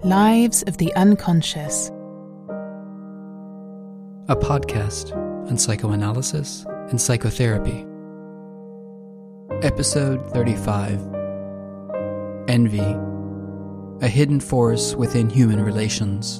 Lives of the Unconscious, a podcast on psychoanalysis and psychotherapy. Episode 35. Envy, a hidden force within human relations.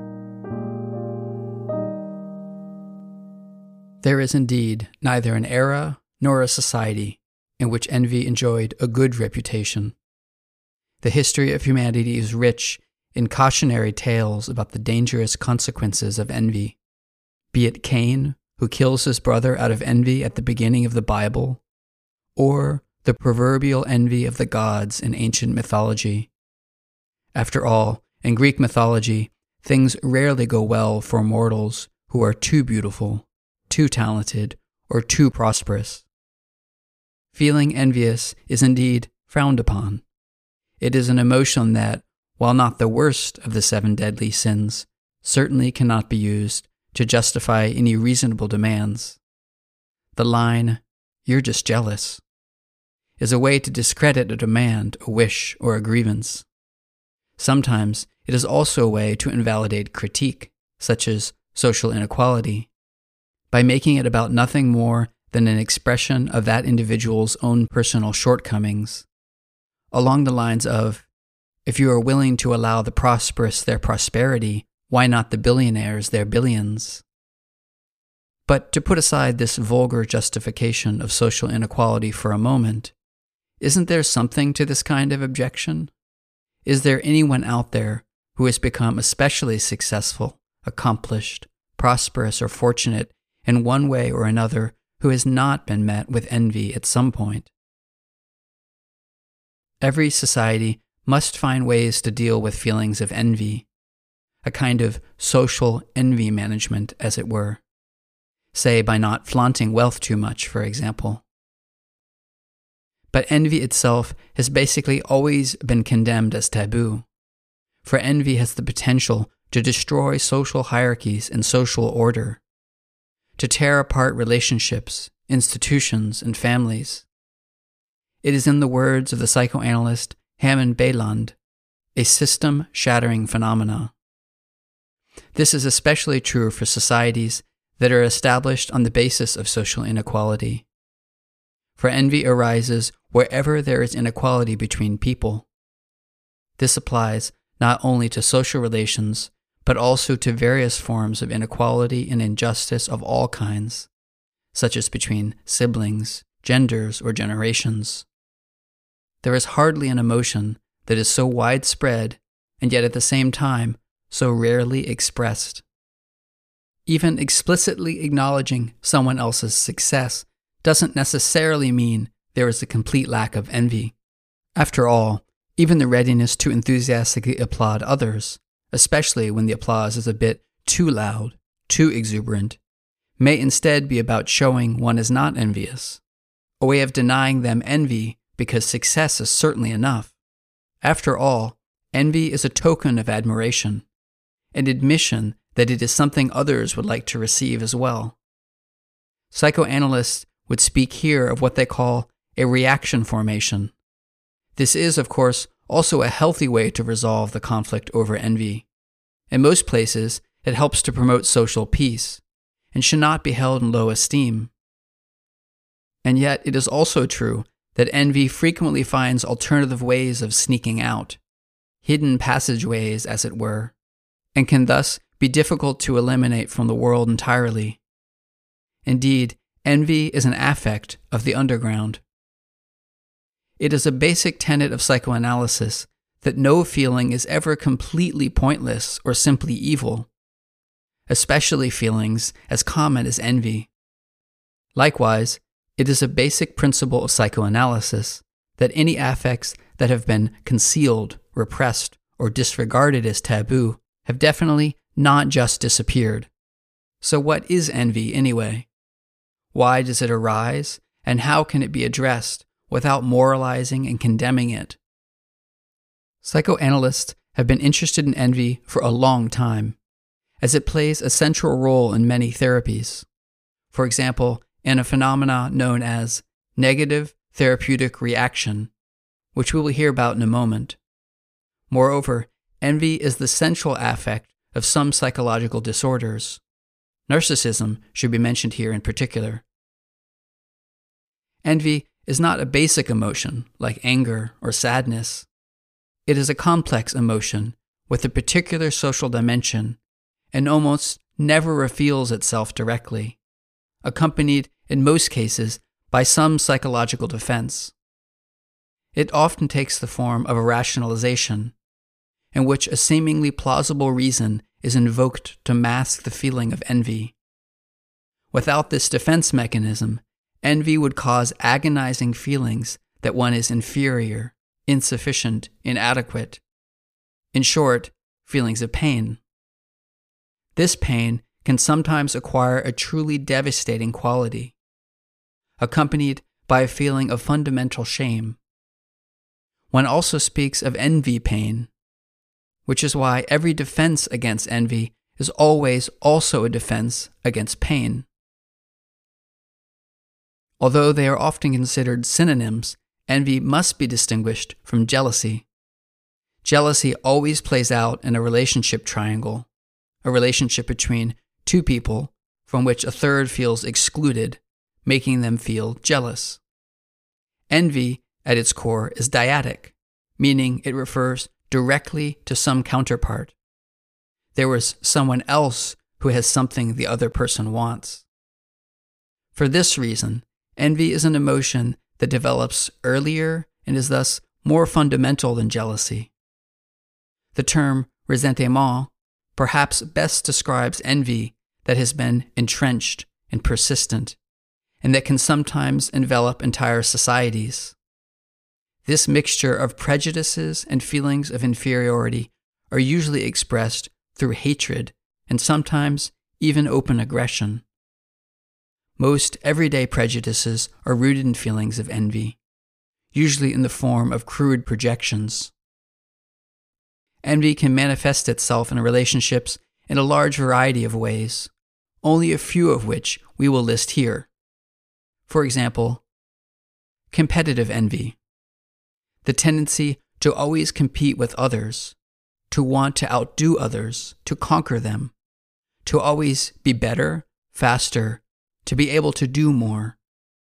There is indeed neither an era nor a society in which envy enjoyed a good reputation. The history of humanity is rich in cautionary tales about the dangerous consequences of envy, be it Cain, who kills his brother out of envy at the beginning of the Bible, or the proverbial envy of the gods in ancient mythology. After all, in Greek mythology, things rarely go well for mortals who are too beautiful, too talented, or too prosperous. Feeling envious is indeed frowned upon. It is an emotion that, while not the worst of the 7 deadly sins, certainly cannot be used to justify any reasonable demands. The line, "You're just jealous," is a way to discredit a demand, a wish, or a grievance. Sometimes it is also a way to invalidate critique, such as social inequality, by making it about nothing more than an expression of that individual's own personal shortcomings, along the lines of, if you are willing to allow the prosperous their prosperity, why not the billionaires their billions? But to put aside this vulgar justification of social inequality for a moment, isn't there something to this kind of objection? Is there anyone out there who has become especially successful, accomplished, prosperous, or fortunate in one way or another who has not been met with envy at some point? Every society must find ways to deal with feelings of envy, a kind of social envy management, as it were. Say, by not flaunting wealth too much, for example. But envy itself has basically always been condemned as taboo, for envy has the potential to destroy social hierarchies and social order, to tear apart relationships, institutions, and families. It is, in the words of the psychoanalyst Hammond Bayland, a system-shattering phenomena. This is especially true for societies that are established on the basis of social inequality. For envy arises wherever there is inequality between people. This applies not only to social relations, but also to various forms of inequality and injustice of all kinds, such as between siblings, genders, or generations. There is hardly an emotion that is so widespread and yet at the same time so rarely expressed. Even explicitly acknowledging someone else's success doesn't necessarily mean there is a complete lack of envy. After all, even the readiness to enthusiastically applaud others, especially when the applause is a bit too loud, too exuberant, may instead be about showing one is not envious, a way of denying them envy because success is certainly enough. After all, envy is a token of admiration, an admission that it is something others would like to receive as well. Psychoanalysts would speak here of what they call a reaction formation. This is, of course, also a healthy way to resolve the conflict over envy. In most places, it helps to promote social peace, and should not be held in low esteem. And yet, it is also true that envy frequently finds alternative ways of sneaking out, hidden passageways, as it were, and can thus be difficult to eliminate from the world entirely. Indeed, envy is an affect of the underground. It is a basic tenet of psychoanalysis that no feeling is ever completely pointless or simply evil, especially feelings as common as envy. Likewise, it is a basic principle of psychoanalysis that any affects that have been concealed, repressed, or disregarded as taboo have definitely not just disappeared. So what is envy anyway? Why does it arise, and how can it be addressed without moralizing and condemning it? Psychoanalysts have been interested in envy for a long time, as it plays a central role in many therapies. For example, in a phenomenon known as negative therapeutic reaction, which we will hear about in a moment. Moreover, envy is the central affect of some psychological disorders. Narcissism should be mentioned here in particular. Envy is not a basic emotion like anger or sadness. It is a complex emotion with a particular social dimension and almost never reveals itself directly, accompanied in most cases by some psychological defense. It often takes the form of a rationalization, in which a seemingly plausible reason is invoked to mask the feeling of envy. Without this defense mechanism, envy would cause agonizing feelings that one is inferior, insufficient, inadequate. In short, feelings of pain. This pain can sometimes acquire a truly devastating quality, accompanied by a feeling of fundamental shame. One also speaks of envy pain, which is why every defense against envy is always also a defense against pain. Although they are often considered synonyms, envy must be distinguished from jealousy. Jealousy always plays out in a relationship triangle, a relationship between two people from which a third feels excluded, making them feel jealous. Envy, at its core, is dyadic, meaning it refers directly to some counterpart. There was someone else who has something the other person wants. For this reason, envy is an emotion that develops earlier and is thus more fundamental than jealousy. The term ressentiment perhaps best describes envy that has been entrenched and persistent, and that can sometimes envelop entire societies. This mixture of prejudices and feelings of inferiority are usually expressed through hatred and sometimes even open aggression. Most everyday prejudices are rooted in feelings of envy, usually in the form of crude projections. Envy can manifest itself in relationships in a large variety of ways, only a few of which we will list here. For example, competitive envy, the tendency to always compete with others, to want to outdo others, to conquer them, to always be better, faster, to be able to do more.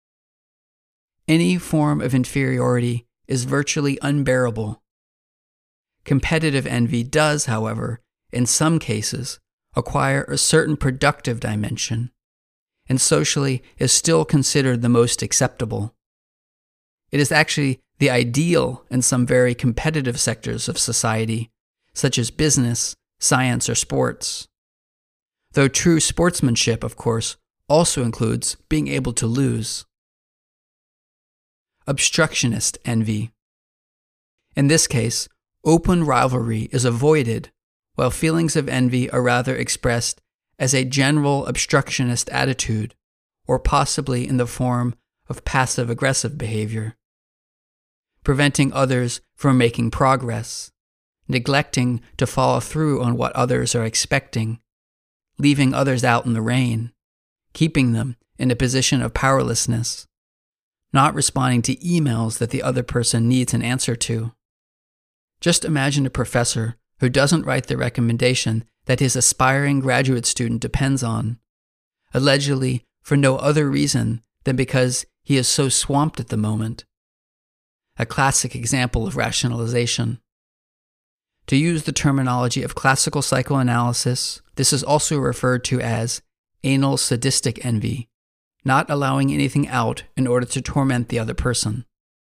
Any form of inferiority is virtually unbearable. Competitive envy does, however, in some cases, acquire a certain productive dimension, and socially is still considered the most acceptable. It is actually the ideal in some very competitive sectors of society, such as business, science, or sports. Though true sportsmanship, of course, also includes being able to lose. Obstructionist envy. In this case, open rivalry is avoided, while feelings of envy are rather expressed as a general obstructionist attitude, or possibly in the form of passive-aggressive behavior, preventing others from making progress, neglecting to follow through on what others are expecting, leaving others out in the rain, keeping them in a position of powerlessness, not responding to emails that the other person needs an answer to. Just imagine a professor who doesn't write the recommendation that his aspiring graduate student depends on, allegedly for no other reason than because he is so swamped at the moment. A classic example of rationalization. To use the terminology of classical psychoanalysis, this is also referred to as anal sadistic envy, not allowing anything out in order to torment the other person.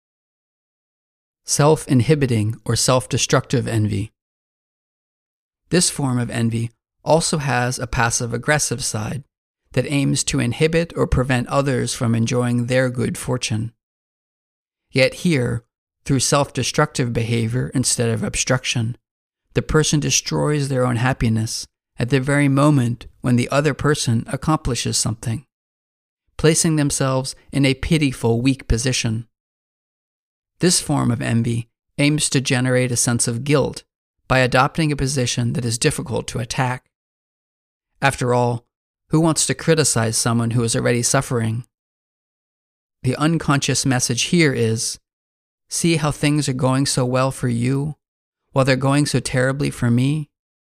Self-inhibiting or self-destructive envy. This form of envy also has a passive-aggressive side that aims to inhibit or prevent others from enjoying their good fortune. Yet here, through self-destructive behavior instead of obstruction, the person destroys their own happiness at the very moment when the other person accomplishes something, placing themselves in a pitiful, weak position. This form of envy aims to generate a sense of guilt by adopting a position that is difficult to attack. After all, who wants to criticize someone who is already suffering? The unconscious message here is, see how things are going so well for you? while they're going so terribly for me?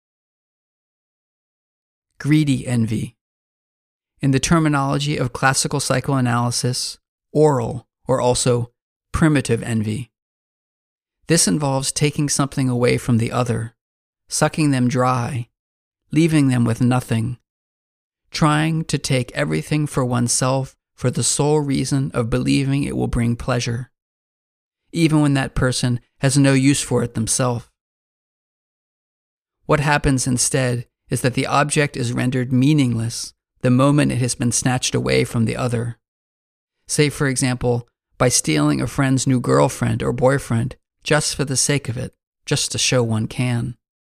Greedy envy. In the terminology of classical psychoanalysis, oral, or also primitive envy. This involves taking something away from the other, sucking them dry, leaving them with nothing, trying to take everything for oneself for the sole reason of believing it will bring pleasure, even when that person has no use for it themselves. What happens instead is that the object is rendered meaningless the moment it has been snatched away from the other. Say, for example, by stealing a friend's new girlfriend or boyfriend just for the sake of it, just to show one can.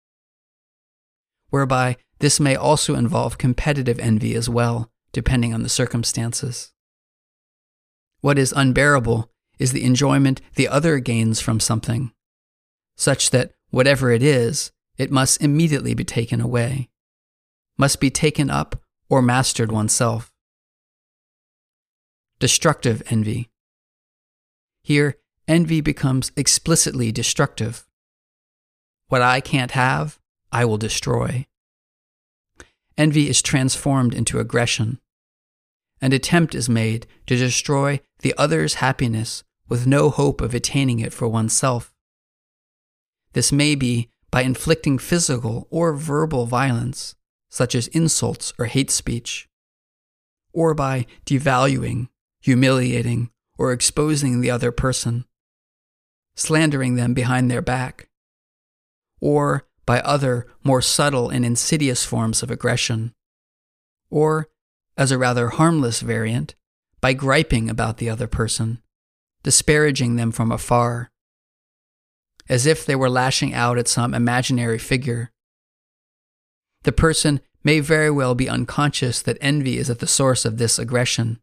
Whereby this may also involve competitive envy as well, depending on the circumstances. What is unbearable is the enjoyment the other gains from something, such that whatever it is, it must immediately be taken away, must be taken up or mastered oneself. Destructive envy. Here, envy becomes explicitly destructive. What I can't have, I will destroy. Envy is transformed into aggression. An attempt is made to destroy the other's happiness with no hope of attaining it for oneself. This may be by inflicting physical or verbal violence, such as insults or hate speech, or by devaluing, humiliating, or exposing the other person, slandering them behind their back, or by other more subtle and insidious forms of aggression, or, as a rather harmless variant, by griping about the other person, disparaging them from afar, as if they were lashing out at some imaginary figure. The person may very well be unconscious that envy is at the source of this aggression.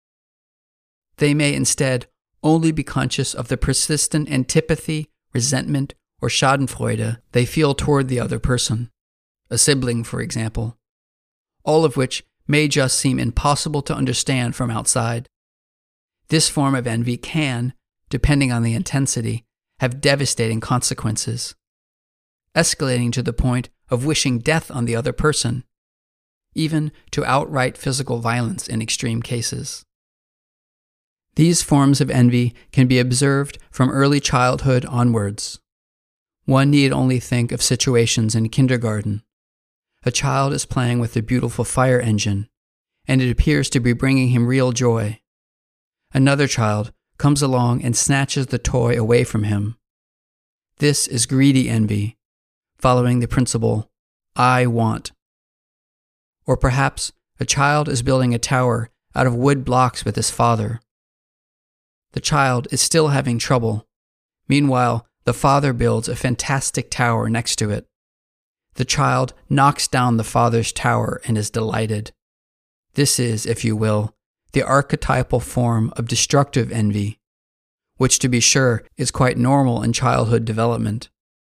They may instead only be conscious of the persistent antipathy, resentment, or schadenfreude they feel toward the other person, a sibling, for example, all of which may just seem impossible to understand from outside. This form of envy can, depending on the intensity, have devastating consequences, escalating to the point of wishing death on the other person, even to outright physical violence in extreme cases. These forms of envy can be observed from early childhood onwards. One need only think of situations in kindergarten. A child is playing with a beautiful fire engine, and it appears to be bringing him real joy. Another child comes along and snatches the toy away from him. This is greedy envy, following the principle, I want. Or perhaps a child is building a tower out of wood blocks with his father. The child is still having trouble. Meanwhile, the father builds a fantastic tower next to it. The child knocks down the father's tower and is delighted. This is, if you will, the archetypal form of destructive envy, which to be sure is quite normal in childhood development.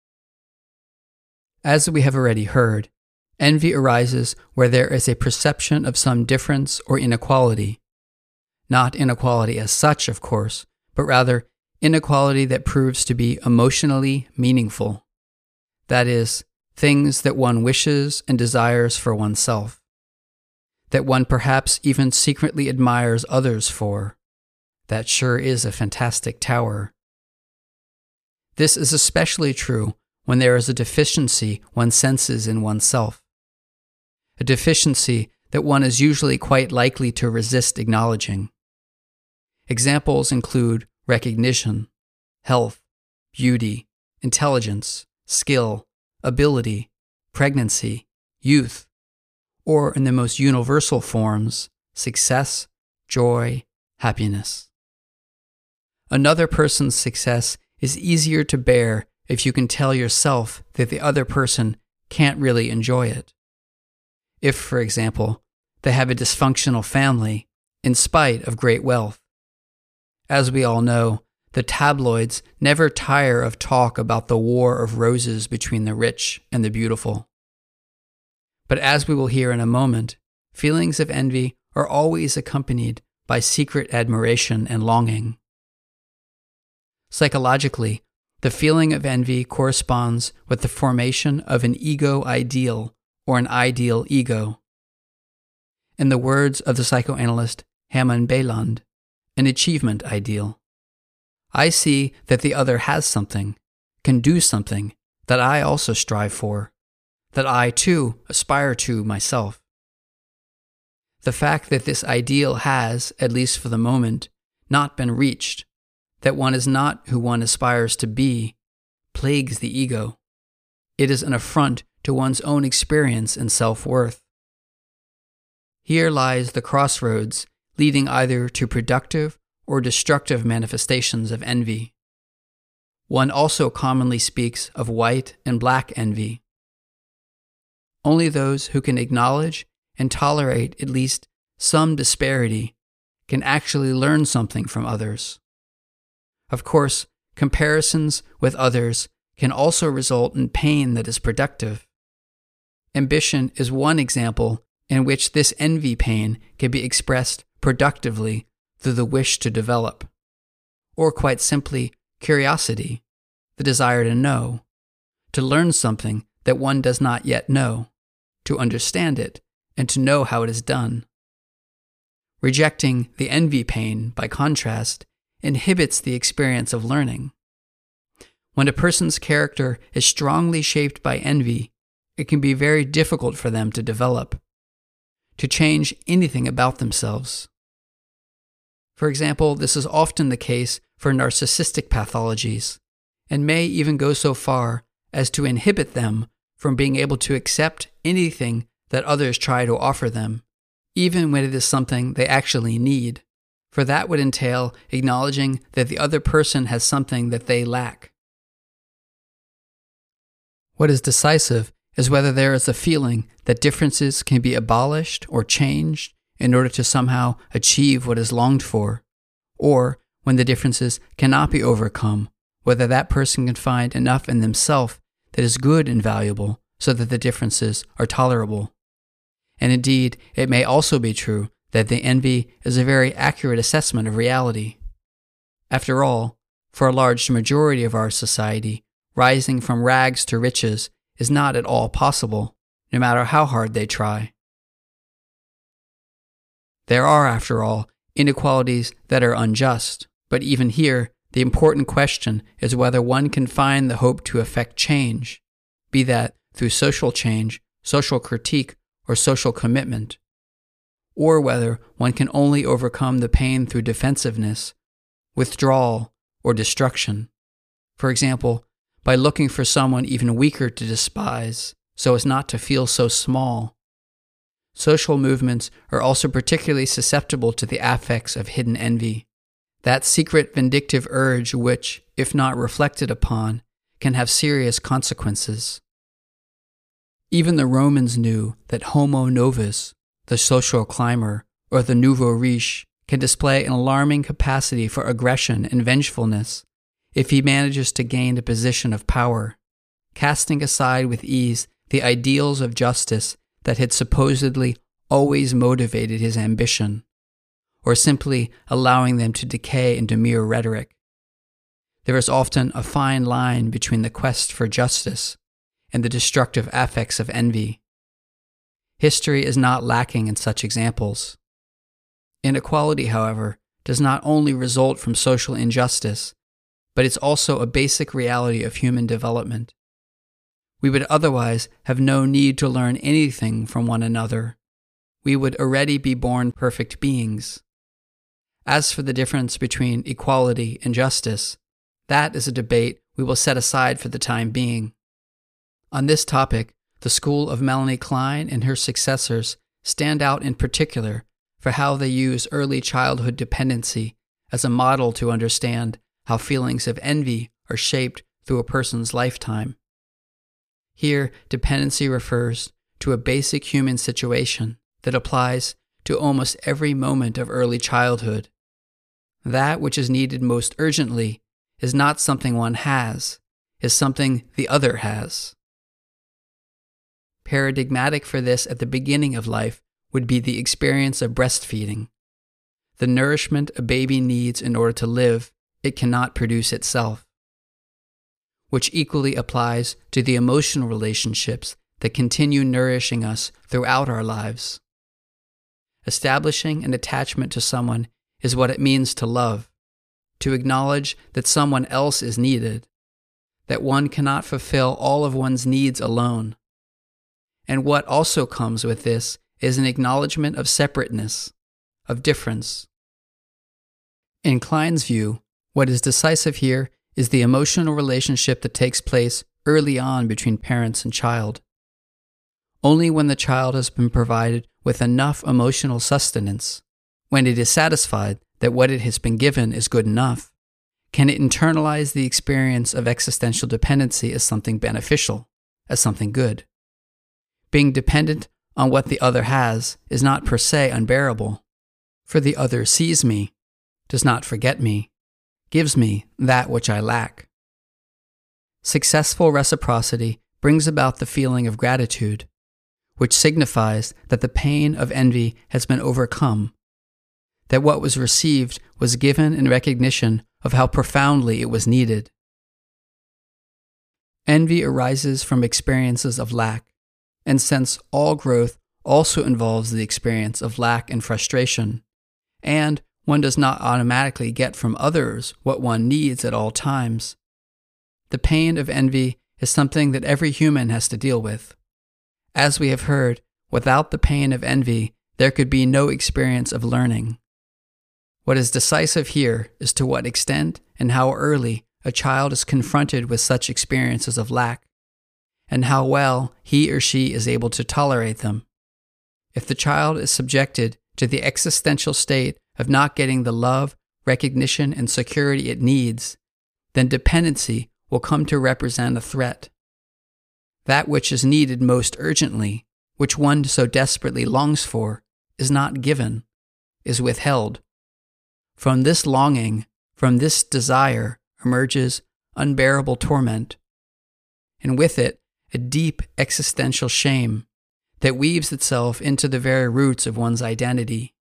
As we have already heard, envy arises where there is a perception of some difference or inequality. Not inequality as such, of course, but rather inequality that proves to be emotionally meaningful. That is, things that one wishes and desires for oneself, that one perhaps even secretly admires others for. That sure is a fantastic tower. This is especially true when there is a deficiency one senses in oneself, a deficiency that one is usually quite likely to resist acknowledging. Examples include recognition, health, beauty, intelligence, skill, ability, pregnancy, youth, or in the most universal forms, success, joy, happiness. Another person's success is easier to bear if you can tell yourself that the other person can't really enjoy it. If, for example, they have a dysfunctional family in spite of great wealth. As we all know, the tabloids never tire of talk about the war of roses between the rich and the beautiful. But as we will hear in a moment, feelings of envy are always accompanied by secret admiration and longing. Psychologically, The feeling of envy corresponds with the formation of an ego ideal or an ideal ego. In the words of the psychoanalyst Hermann Beland, an achievement ideal. I see that the other has something, can do something that I also strive for, that I too aspire to myself. The fact that this ideal has, at least for the moment, not been reached, that one is not who one aspires to be, plagues the ego. It is an affront to one's own experience and self-worth. Here lies the crossroads leading either to productive or destructive manifestations of envy. One also commonly speaks of white and black envy. Only those who can acknowledge and tolerate at least some disparity can actually learn something from others. Of course, comparisons with others can also result in pain that is productive. Ambition is one example in which this envy pain can be expressed productively through the wish to develop, or quite simply, curiosity, the desire to know, to learn something that one does not yet know, to understand it, and to know how it is done. Rejecting the envy pain, by contrast, inhibits the experience of learning. When a person's character is strongly shaped by envy, it can be very difficult for them to develop, to change anything about themselves. For example, this is often the case for narcissistic pathologies, and may even go so far as to inhibit them from being able to accept anything that others try to offer them, even when it is something they actually need, for that would entail acknowledging that the other person has something that they lack. What is decisive is whether there is a feeling that differences can be abolished or changed in order to somehow achieve what is longed for, or when the differences cannot be overcome, whether that person can find enough in themselves that is good and valuable so that the differences are tolerable. And indeed, it may also be true that the envy is a very accurate assessment of reality. After all, for a large majority of our society, rising from rags to riches is not at all possible, no matter how hard they try. There are, after all, inequalities that are unjust, but even here, the important question is whether one can find the hope to effect change, be that through social change, social critique, or social commitment, or whether one can only overcome the pain through defensiveness, withdrawal, or destruction. For example, by looking for someone even weaker to despise, so as not to feel so small. Social movements are also particularly susceptible to the affects of hidden envy, that secret vindictive urge which, if not reflected upon, can have serious consequences. Even the Romans knew that homo novus, the social climber, or the nouveau riche, can display an alarming capacity for aggression and vengefulness if he manages to gain a position of power, casting aside with ease the ideals of justice that had supposedly always motivated his ambition, or simply allowing them to decay into mere rhetoric. There is often a fine line between the quest for justice and the destructive affects of envy. History is not lacking in such examples. Inequality, however, does not only result from social injustice, but it's also a basic reality of human development. We would otherwise have no need to learn anything from one another. We would already be born perfect beings. As for the difference between equality and justice, that is a debate we will set aside for the time being. On this topic, the school of Melanie Klein and her successors stand out in particular for how they use early childhood dependency as a model to understand how feelings of envy are shaped through a person's lifetime. Here, dependency refers to a basic human situation that applies to almost every moment of early childhood. That which is needed most urgently is not something one has, is something the other has. Paradigmatic for this at the beginning of life would be the experience of breastfeeding. The nourishment a baby needs in order to live, it cannot produce itself. which equally applies to the emotional relationships that continue nourishing us throughout our lives. Establishing an attachment to someone is what it means to love, to acknowledge that someone else is needed, that one cannot fulfill all of one's needs alone. And what also comes with this is an acknowledgement of separateness, of difference. In Klein's view, what is decisive here is the emotional relationship that takes place early on between parents and child. Only when the child has been provided with enough emotional sustenance, when it is satisfied that what it has been given is good enough, can it internalize the experience of existential dependency as something beneficial, as something good. Being dependent on what the other has is not per se unbearable, for the other sees me, does not forget me, gives me that which I lack. Successful reciprocity brings about the feeling of gratitude, which signifies that the pain of envy has been overcome, that what was received was given in recognition of how profoundly it was needed. Envy arises from experiences of lack, and since all growth also involves the experience of lack and frustration, and one does not automatically get from others what one needs at all times, the pain of envy is something that every human has to deal with. As we have heard, without the pain of envy, there could be no experience of learning. What is decisive here is to what extent and how early a child is confronted with such experiences of lack, and how well he or she is able to tolerate them. If the child is subjected to the existential state of not getting the love, recognition, and security it needs, then dependency will come to represent a threat. That which is needed most urgently, which one so desperately longs for, is not given, is withheld. From this longing, from this desire, emerges unbearable torment, and with it, a deep existential shame that weaves itself into the very roots of one's identity.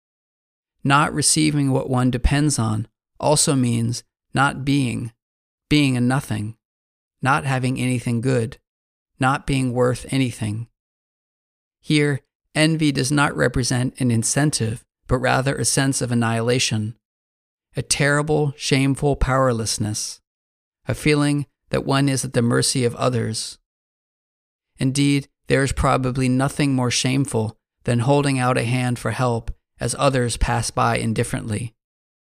Not receiving what one depends on also means not being a nothing, not having anything good, not being worth anything. Here, envy does not represent an incentive, but rather a sense of annihilation, a terrible, shameful powerlessness, a feeling that one is at the mercy of others. Indeed, there is probably nothing more shameful than holding out a hand for help as others pass by indifferently.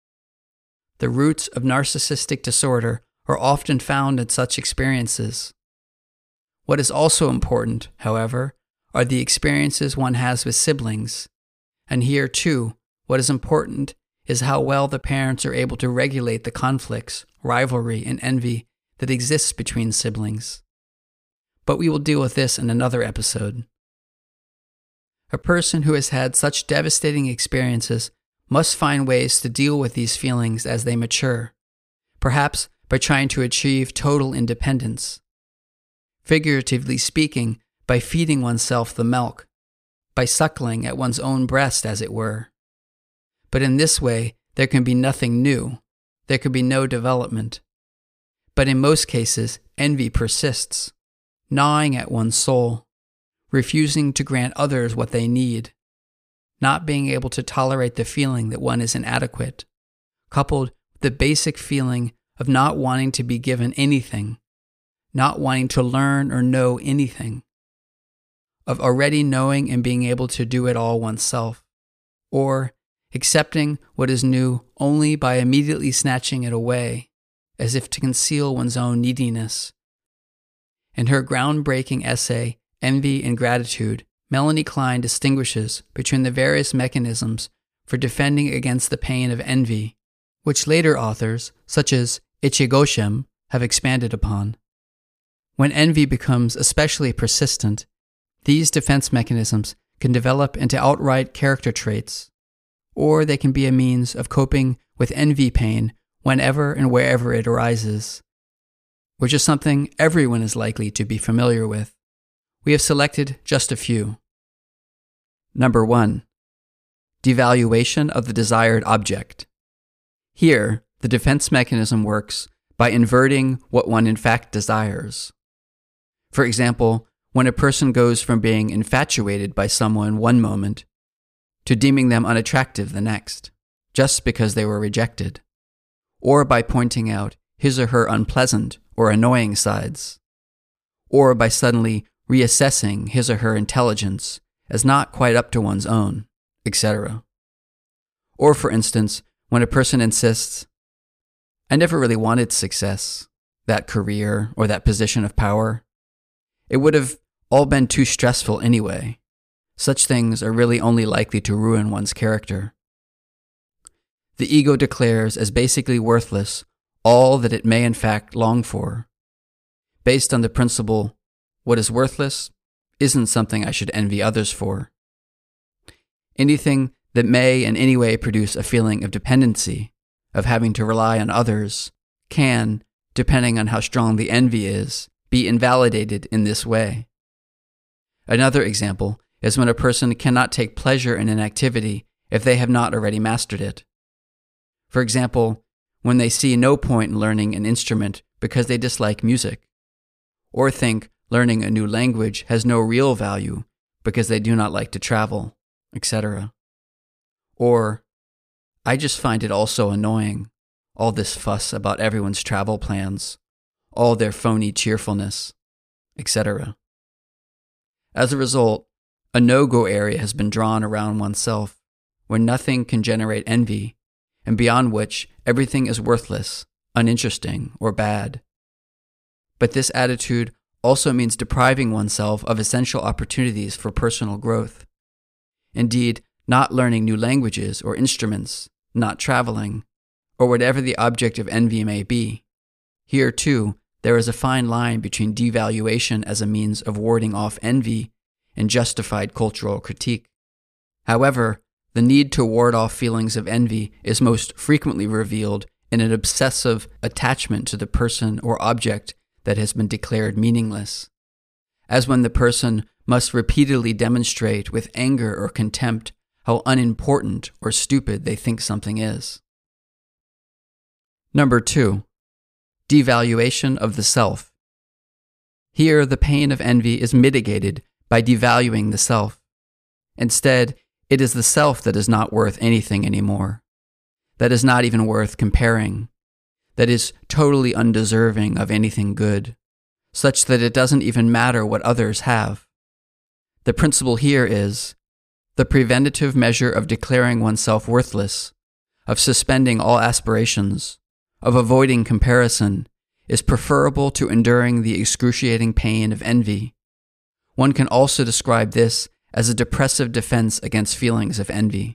The roots of narcissistic disorder are often found in such experiences. What is also important, however, are the experiences one has with siblings. And here, too, what is important is how well the parents are able to regulate the conflicts, rivalry, and envy that exists between siblings. But we will deal with this in another episode. A person who has had such devastating experiences must find ways to deal with these feelings as they mature, perhaps by trying to achieve total independence. Figuratively speaking, by feeding oneself the milk, by suckling at one's own breast, as it were. But in this way, there can be nothing new. There can be no development. But in most cases, envy persists, gnawing at one's soul, refusing to grant others what they need, not being able to tolerate the feeling that one is inadequate, coupled with the basic feeling of not wanting to be given anything, not wanting to learn or know anything, of already knowing and being able to do it all oneself, or accepting what is new only by immediately snatching it away, as if to conceal one's own neediness. In her groundbreaking essay, Envy and Gratitude, Melanie Klein distinguishes between the various mechanisms for defending against the pain of envy, which later authors, such as Ichigoshin, have expanded upon. When envy becomes especially persistent, these defense mechanisms can develop into outright character traits, or they can be a means of coping with envy pain whenever and wherever it arises, which is something everyone is likely to be familiar with. We have selected just a few. Number 1. Devaluation of the desired object. Here, the defense mechanism works by inverting what one in fact desires. For example, when a person goes from being infatuated by someone one moment to deeming them unattractive the next, just because they were rejected, or by pointing out his or her unpleasant or annoying sides, or by suddenly reassessing his or her intelligence as not quite up to one's own, etc. Or, for instance, when a person insists, "I never really wanted success, that career, or that position of power. It would have all been too stressful anyway. Such things are really only likely to ruin one's character." The ego declares as basically worthless all that it may in fact long for, based on the principle, what is worthless isn't something I should envy others for. Anything that may in any way produce a feeling of dependency, of having to rely on others, can, depending on how strong the envy is, be invalidated in this way. Another example is when a person cannot take pleasure in an activity if they have not already mastered it. For example, when they see no point in learning an instrument because they dislike music, or think learning a new language has no real value because they do not like to travel, etc. Or, "I just find it all so annoying, all this fuss about everyone's travel plans, all their phony cheerfulness, etc." As a result, a no-go area has been drawn around oneself, where nothing can generate envy, and beyond which everything is worthless, uninteresting, or bad. But this attitude also means depriving oneself of essential opportunities for personal growth. Indeed, not learning new languages or instruments, not traveling, or whatever the object of envy may be. Here, too, there is a fine line between devaluation as a means of warding off envy and justified cultural critique. However, the need to ward off feelings of envy is most frequently revealed in an obsessive attachment to the person or object that has been declared meaningless, as when the person must repeatedly demonstrate with anger or contempt how unimportant or stupid they think something is. Number 2. Devaluation of the self. Here, the pain of envy is mitigated by devaluing the self. Instead, it is the self that is not worth anything anymore, that is not even worth comparing, that is totally undeserving of anything good, such that it doesn't even matter what others have. The principle here is the preventative measure of declaring oneself worthless, of suspending all aspirations, of avoiding comparison, is preferable to enduring the excruciating pain of envy. One can also describe this as a depressive defense against feelings of envy.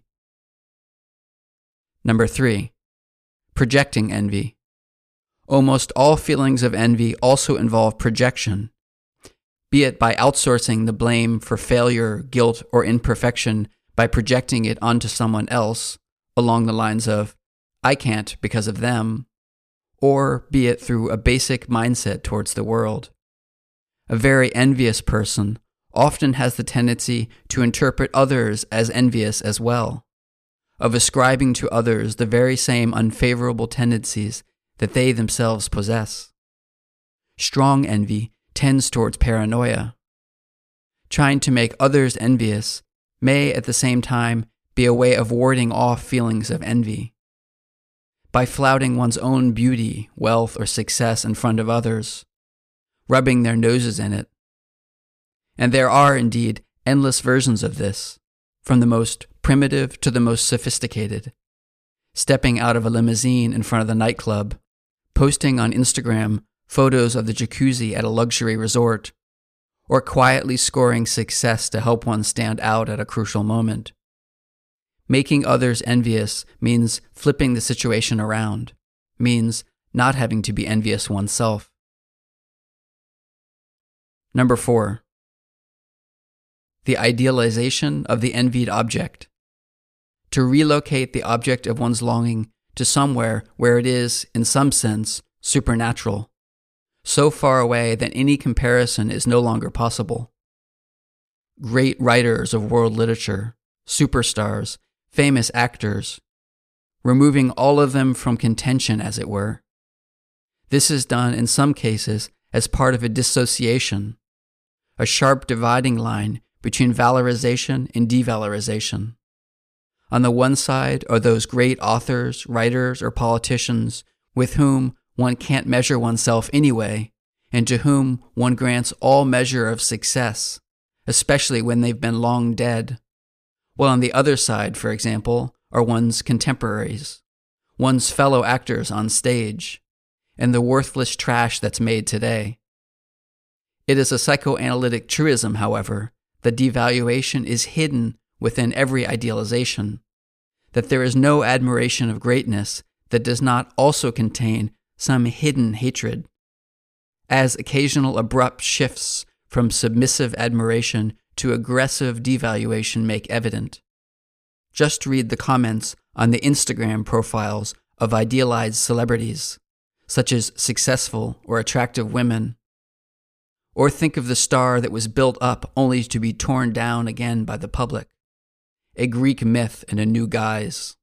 Number 3. Projecting envy. Almost all feelings of envy also involve projection, be it by outsourcing the blame for failure, guilt, or imperfection by projecting it onto someone else, along the lines of, "I can't because of them," or be it through a basic mindset towards the world. A very envious person often has the tendency to interpret others as envious as well, of ascribing to others the very same unfavorable tendencies that they themselves possess. Strong envy tends towards paranoia. Trying to make others envious may at the same time be a way of warding off feelings of envy. By flouting one's own beauty, wealth, or success in front of others, rubbing their noses in it. And there are, indeed, endless versions of this, from the most primitive to the most sophisticated. Stepping out of a limousine in front of the nightclub, posting on Instagram photos of the jacuzzi at a luxury resort, or quietly scoring success to help one stand out at a crucial moment. Making others envious means flipping the situation around, means not having to be envious oneself. Number 4. The idealization of the envied object. To relocate the object of one's longing to somewhere where it is, in some sense, supernatural, so far away that any comparison is no longer possible. Great writers of world literature, superstars, famous actors, removing all of them from contention, as it were. This is done in some cases as part of a dissociation, a sharp dividing line between valorization and devalorization. On the one side are those great authors, writers, or politicians with whom one can't measure oneself anyway, and to whom one grants all measure of success, especially when they've been long dead. While on the other side, for example, are one's contemporaries, one's fellow actors on stage, and the worthless trash that's made today. It is a psychoanalytic truism, however, that devaluation is hidden within every idealization, that there is no admiration of greatness that does not also contain some hidden hatred. As occasional abrupt shifts from submissive admiration to aggressive devaluation make evident. Just read the comments on the Instagram profiles of idealized celebrities, such as successful or attractive women. Or think of the star that was built up only to be torn down again by the public. A Greek myth in a new guise.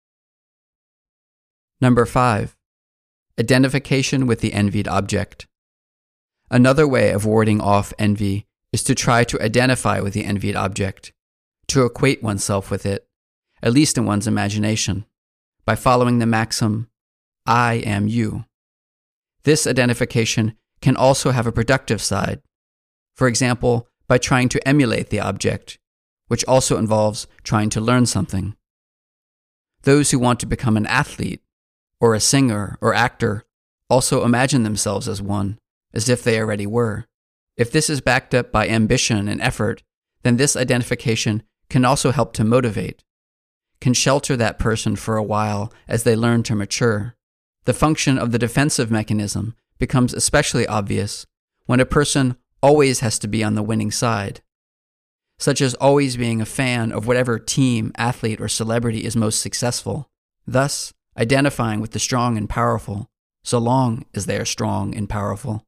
Number 5. Identification with the envied object. Another way of warding off envy is to try to identify with the envied object, to equate oneself with it, at least in one's imagination, by following the maxim, I am you. This identification can also have a productive side, for example, by trying to emulate the object, which also involves trying to learn something. Those who want to become an athlete, or a singer or actor, also imagine themselves as one, as if they already were. If this is backed up by ambition and effort, then this identification can also help to motivate, can shelter that person for a while as they learn to mature. The function of the defensive mechanism becomes especially obvious when a person always has to be on the winning side, such as always being a fan of whatever team, athlete, or celebrity is most successful, thus identifying with the strong and powerful, so long as they are strong and powerful.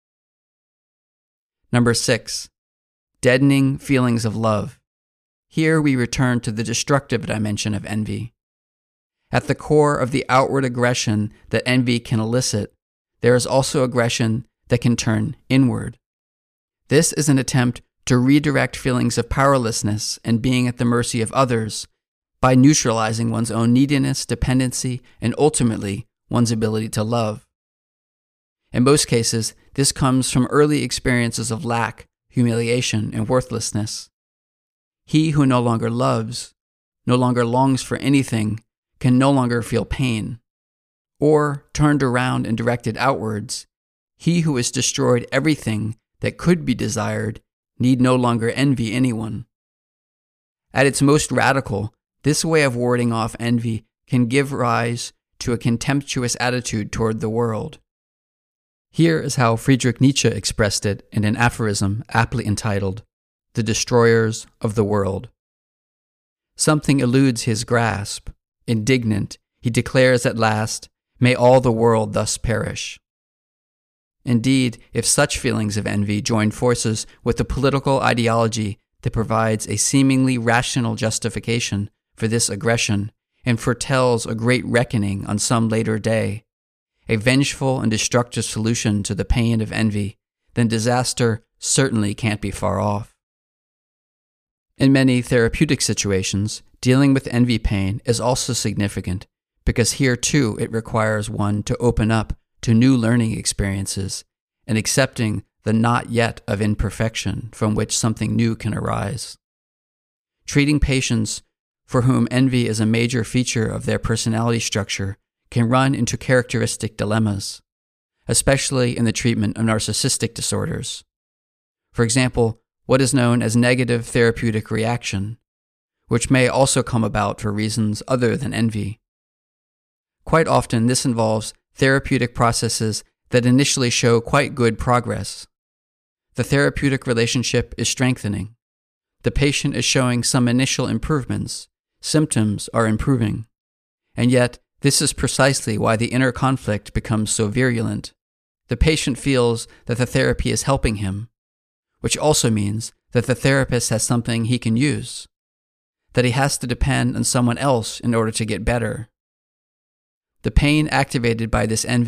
Number 6. Deadening feelings of love. Here we return to the destructive dimension of envy. At the core of the outward aggression that envy can elicit, there is also aggression that can turn inward. This is an attempt to redirect feelings of powerlessness and being at the mercy of others by neutralizing one's own neediness, dependency, and ultimately one's ability to love. In most cases, this comes from early experiences of lack, humiliation, and worthlessness. He who no longer loves, no longer longs for anything, can no longer feel pain. Or, turned around and directed outwards, he who has destroyed everything that could be desired need no longer envy anyone. At its most radical, this way of warding off envy can give rise to a contemptuous attitude toward the world. Here is how Friedrich Nietzsche expressed it in an aphorism aptly entitled, "The Destroyers of the World." Something eludes his grasp. Indignant, he declares at last, "May all the world thus perish." Indeed, if such feelings of envy join forces with the political ideology that provides a seemingly rational justification for this aggression and foretells a great reckoning on some later day, a vengeful and destructive solution to the pain of envy, then disaster certainly can't be far off. In many therapeutic situations, dealing with envy pain is also significant because here too it requires one to open up to new learning experiences and accepting the not yet of imperfection from which something new can arise. Treating patients for whom envy is a major feature of their personality structure can run into characteristic dilemmas, especially in the treatment of narcissistic disorders. For example, what is known as negative therapeutic reaction, which may also come about for reasons other than envy. Quite often, this involves therapeutic processes that initially show quite good progress. The therapeutic relationship is strengthening. The patient is showing some initial improvements. Symptoms are improving. And yet, this is precisely why the inner conflict becomes so virulent. The patient feels that the therapy is helping him, which also means that the therapist has something he can use, that he has to depend on someone else in order to get better. The pain activated by this envy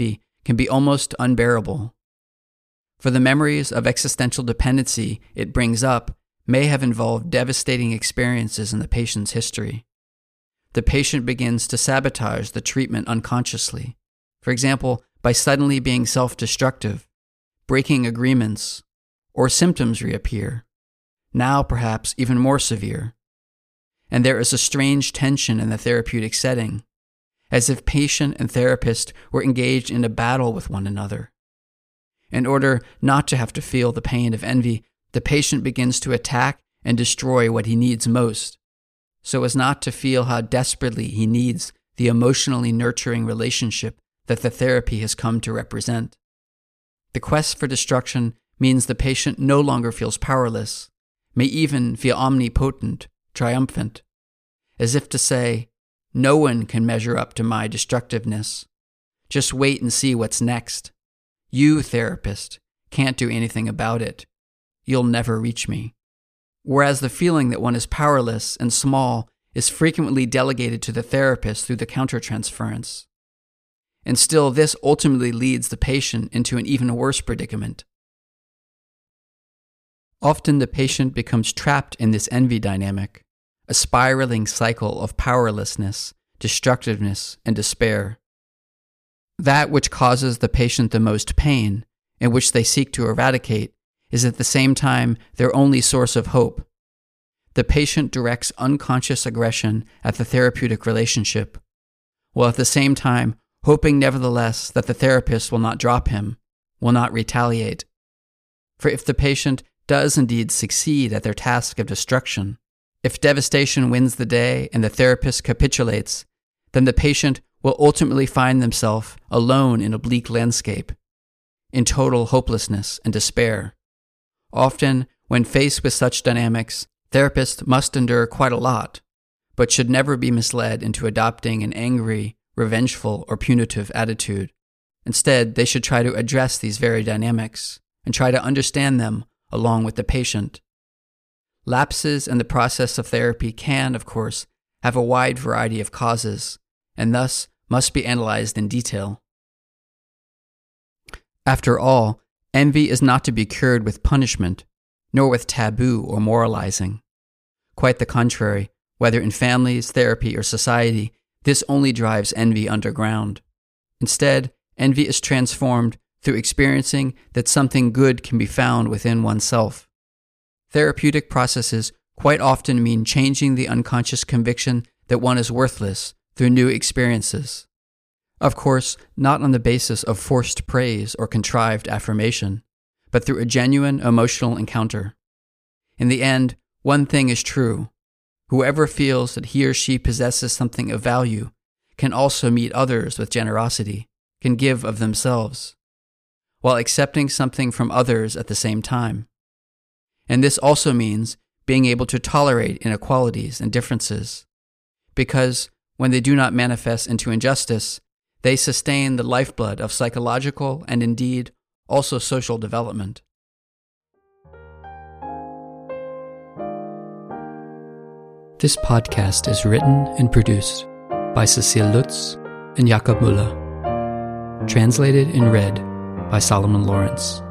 can be almost unbearable. For the memories of existential dependency it brings up may have involved devastating experiences in the patient's history. The patient begins to sabotage the treatment unconsciously, for example, by suddenly being self-destructive, breaking agreements, or symptoms reappear, now perhaps even more severe. And there is a strange tension in the therapeutic setting, as if patient and therapist were engaged in a battle with one another. In order not to have to feel the pain of envy, the patient begins to attack and destroy what he needs most, so as not to feel how desperately he needs the emotionally nurturing relationship that the therapy has come to represent. The quest for destruction means the patient no longer feels powerless, may even feel omnipotent, triumphant, as if to say, "No one can measure up to my destructiveness. Just wait and see what's next. You, therapist, can't do anything about it. You'll never reach me." Whereas the feeling that one is powerless and small is frequently delegated to the therapist through the countertransference. And still, this ultimately leads the patient into an even worse predicament. Often the patient becomes trapped in this envy dynamic, a spiraling cycle of powerlessness, destructiveness, and despair. That which causes the patient the most pain, and which they seek to eradicate, is at the same time their only source of hope. The patient directs unconscious aggression at the therapeutic relationship, while at the same time hoping nevertheless that the therapist will not drop him, will not retaliate. For if the patient does indeed succeed at their task of destruction, if devastation wins the day and the therapist capitulates, then the patient will ultimately find themselves alone in a bleak landscape, in total hopelessness and despair. Often, when faced with such dynamics, therapists must endure quite a lot, but should never be misled into adopting an angry, revengeful, or punitive attitude. Instead, they should try to address these very dynamics and try to understand them along with the patient. Lapses in the process of therapy can, of course, have a wide variety of causes, and thus must be analyzed in detail. After all, envy is not to be cured with punishment, nor with taboo or moralizing. Quite the contrary, whether in families, therapy, or society, this only drives envy underground. Instead, envy is transformed through experiencing that something good can be found within oneself. Therapeutic processes quite often mean changing the unconscious conviction that one is worthless through new experiences. Of course, not on the basis of forced praise or contrived affirmation, but through a genuine emotional encounter. In the end, one thing is true. Whoever feels that he or she possesses something of value can also meet others with generosity, can give of themselves, while accepting something from others at the same time. And this also means being able to tolerate inequalities and differences, because when they do not manifest into injustice, they sustain the lifeblood of psychological and indeed also social development. This podcast is written and produced by Cecile Lutz and Jakob Müller. Translated and read by Solomon Lawrence.